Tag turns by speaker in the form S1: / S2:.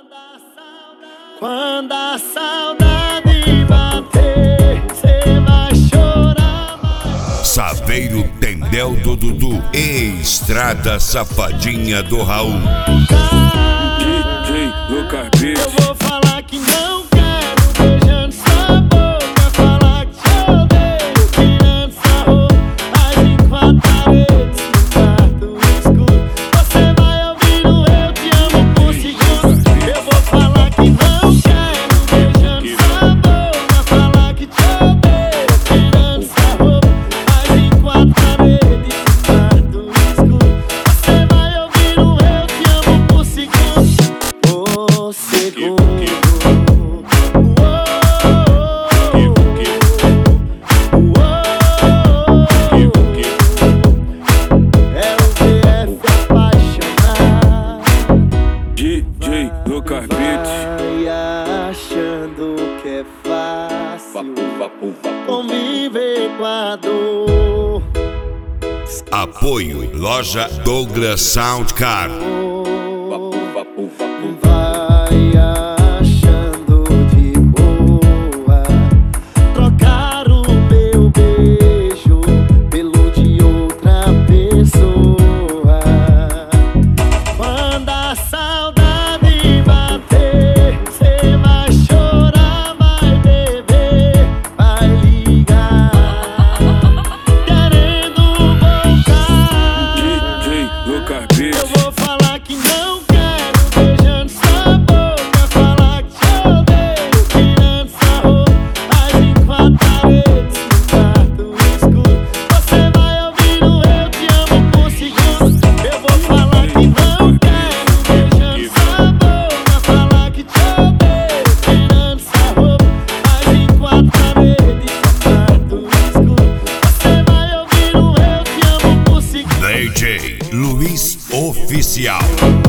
S1: Quando a saudade bater, cê vai chorar mais.
S2: Saveiro Tendel do Dudu e Estrada Safadinha do Raul.
S3: DJ Lucas Beats.
S1: Eu vou falar que não quero, beijando sua boca. Falar que te odeio, tirando sua roupa. Mas em quatro paredes, no quarto escuro, você vai ouvindo eu te amo por segundos. Eu vou falar que não quero, beijando sua boca. Falar que te odeio, tirando sua roupa. Mas em quatro paredes, no quarto escuro, você vai ouvindo eu te amo por segundos. Por segundo.
S3: DJ Lucas Beats.
S1: Vai achando que é fácil conviver com a dor.
S2: Apoio Loja Douglas Sound Car.
S1: Vai achando de boa trocar o meu beijo pelo de outra pessoa. Quando a saudade bater, cê vai chorar, vai beber, vai ligar, querendo voltar.
S3: DJ Lucas Beats.
S1: Eu vou falar que não quero, beijando sua boca. Falar que te odeio, tirando sua roupa. Mas em quatro paredes, no quarto escuro, você vai ouvindo eu te amo por segundos. Eu vou falar que não quero, beijando sua boca. Falar que te odeio, tirando sua roupa. Mas em quatro paredes, no quarto escuro, você vai ouvindo eu te amo por segundos.
S2: DJ Luiz Oficial.